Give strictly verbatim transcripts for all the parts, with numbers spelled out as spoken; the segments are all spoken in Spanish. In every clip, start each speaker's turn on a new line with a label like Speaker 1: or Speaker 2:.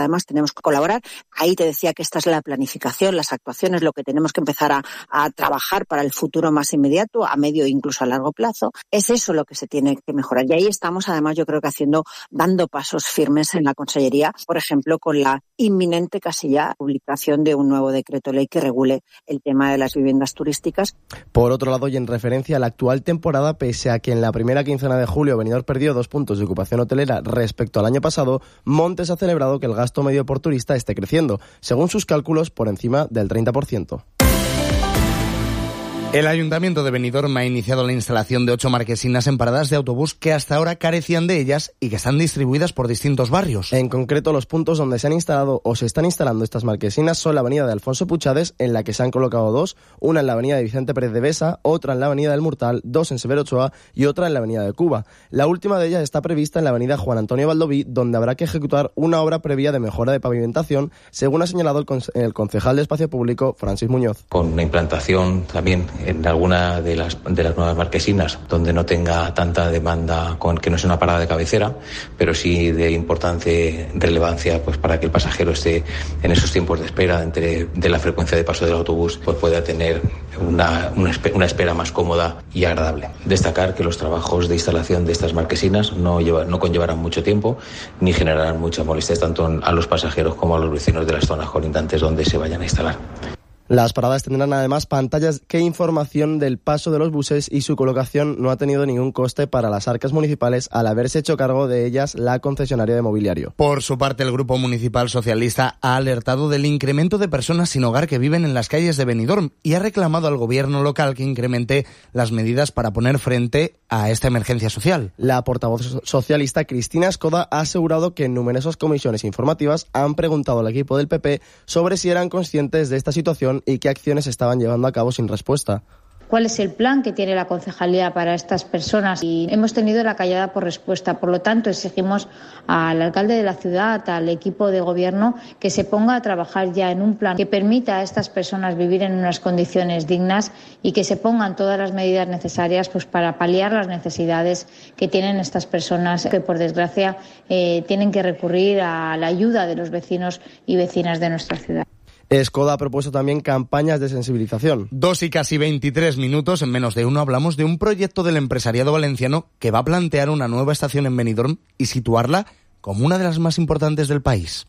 Speaker 1: además tenemos que colaborar. Ahí te decía que esta es la planificación, las actuaciones, lo que tenemos que empezar a, a trabajar para el futuro más inmediato, a medio e incluso a largo plazo. Es eso lo que se tiene que mejorar. Y ahí estamos, además, yo creo que haciendo, dando pasos firmes en la Consellería, por ejemplo, con la inminente casi ya publicación de un nuevo decreto ley que regule el tema de las viviendas turísticas.
Speaker 2: Por otro lado, y en referencia a la actual temporada, pese a que en la primera quincena de julio Benidorm perdió dos puntos de ocupación hotelera respecto al año pasado, Montes ha celebrado que el gasto medio por turista esté creciendo, según sus cálculos, por encima del treinta por ciento.
Speaker 3: El Ayuntamiento de Benidorm ha iniciado la instalación de ocho marquesinas en paradas de autobús que hasta ahora carecían de ellas y que están distribuidas por distintos barrios.
Speaker 2: En concreto, los puntos donde se han instalado o se están instalando estas marquesinas son la avenida de Alfonso Puchades, en la que se han colocado dos, una en la avenida de Vicente Pérez de Besa, otra en la avenida del Murtal, dos en Severo Ochoa y otra en la avenida de Cuba. La última de ellas está prevista en la avenida Juan Antonio Baldoví, donde habrá que ejecutar una obra previa de mejora de pavimentación, según ha señalado el, conce- el concejal de Espacio Público, Francis Muñoz.
Speaker 4: Con una implantación también en alguna de las de las nuevas marquesinas donde no tenga tanta demanda, con que no sea una parada de cabecera, pero sí de importante relevancia, pues para que el pasajero esté en esos tiempos de espera entre de la frecuencia de paso del autobús, pues pueda tener una, una, una espera más cómoda y agradable. Destacar que los trabajos de instalación de estas marquesinas no, lleva, no conllevarán mucho tiempo ni generarán muchas molestias tanto a los pasajeros como a los vecinos de las zonas colindantes donde se vayan a instalar.
Speaker 2: Las paradas tendrán además pantallas que información del paso de los buses y su colocación no ha tenido ningún coste para las arcas municipales al haberse hecho cargo de ellas la concesionaria de mobiliario.
Speaker 3: Por su parte, el Grupo Municipal Socialista ha alertado del incremento de personas sin hogar que viven en las calles de Benidorm y ha reclamado al gobierno local que incremente las medidas para poner frente a esta emergencia social.
Speaker 2: La portavoz socialista Cristina Escoda ha asegurado que en numerosas comisiones informativas han preguntado al equipo del P P sobre si eran conscientes de esta situación y qué acciones estaban llevando a cabo sin respuesta.
Speaker 5: ¿Cuál es el plan que tiene la concejalía para estas personas? Y hemos tenido la callada por respuesta. Por lo tanto, exigimos al alcalde de la ciudad, al equipo de gobierno, que se ponga a trabajar ya en un plan que permita a estas personas vivir en unas condiciones dignas y que se pongan todas las medidas necesarias pues, para paliar las necesidades que tienen estas personas que, por desgracia, eh, tienen que recurrir a la ayuda de los vecinos y vecinas de nuestra ciudad.
Speaker 2: Escoda ha propuesto también campañas de sensibilización.
Speaker 3: Dos y casi veintitrés minutos, en menos de uno hablamos de un proyecto del empresariado valenciano que va a plantear una nueva estación en Benidorm y situarla como una de las más importantes del país.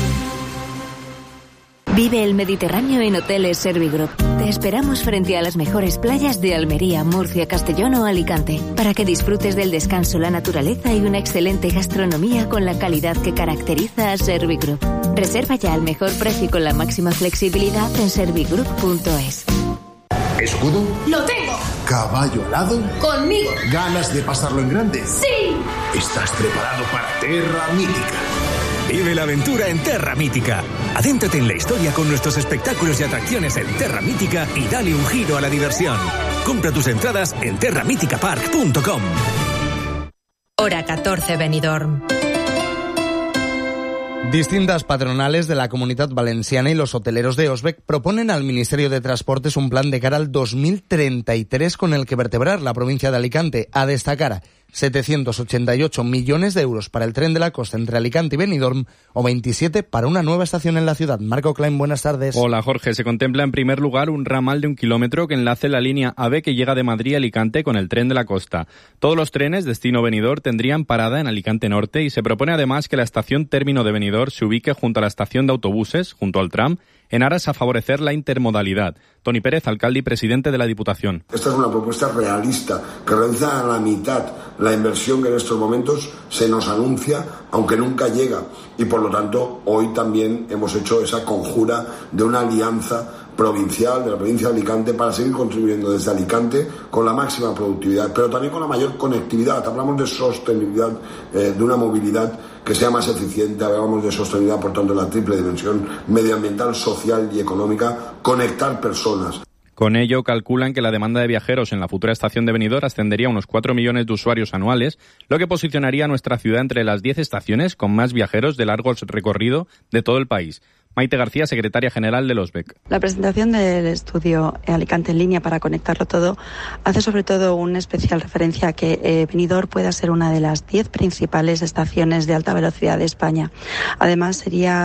Speaker 6: Vive el Mediterráneo en Hoteles Servigroup. Te esperamos frente a las mejores playas de Almería, Murcia, Castellón o Alicante, para que disfrutes del descanso, la naturaleza y una excelente gastronomía con la calidad que caracteriza a Servigroup. Reserva ya al mejor precio y con la máxima flexibilidad en servigroup punto es.
Speaker 7: ¿Escudo?
Speaker 8: ¡Lo tengo!
Speaker 7: ¿Caballo alado?
Speaker 8: ¡Conmigo!
Speaker 7: ¿Ganas de pasarlo en grande?
Speaker 8: ¡Sí!
Speaker 7: ¿Estás preparado para Terra Mítica?
Speaker 9: Vive la aventura en Terra Mítica. Adéntrate en la historia con nuestros espectáculos y atracciones en Terra Mítica y dale un giro a la diversión. Compra tus entradas en terra mítica park punto com.
Speaker 10: Hora catorce, Benidorm.
Speaker 3: Distintas patronales de la Comunidad Valenciana y los hoteleros de Osbec proponen al Ministerio de Transportes un plan de cara al dos mil treinta y tres con el que vertebrar la provincia de Alicante. A destacar setecientos ochenta y ocho millones de euros para el tren de la costa entre Alicante y Benidorm o veintisiete para una nueva estación en la ciudad. Marco Klein, buenas tardes.
Speaker 11: Hola Jorge, se contempla en primer lugar un ramal de un kilómetro que enlace la línea A V que llega de Madrid a Alicante con el tren de la costa. Todos los trenes destino Benidorm tendrían parada en Alicante Norte y se propone además que la estación término de Benidorm se ubique junto a la estación de autobuses, junto al tram, en aras a favorecer la intermodalidad. Toni Pérez, alcalde y presidente de la Diputación.
Speaker 12: Esta es una propuesta realista que realiza a la mitad la inversión que en estos momentos se nos anuncia, aunque nunca llega. Y por lo tanto, hoy también hemos hecho esa conjura de una alianza provincial de la provincia de Alicante para seguir contribuyendo desde Alicante con la máxima productividad, pero también con la mayor conectividad. Hablamos de sostenibilidad, eh, de una movilidad que sea más eficiente, hablamos de sostenibilidad, por tanto, la triple dimensión medioambiental, social y económica, conectar personas.
Speaker 11: Con ello, calculan que la demanda de viajeros en la futura estación de Benidorm ascendería a unos cuatro millones de usuarios anuales, lo que posicionaría a nuestra ciudad entre las diez estaciones con más viajeros de largo recorrido de todo el país. Maite García, secretaria general del Osbec.
Speaker 13: La presentación del estudio Alicante en línea para conectarlo todo hace sobre todo una especial referencia a que eh, Benidorm pueda ser una de las diez principales estaciones de alta velocidad de España. Además, sería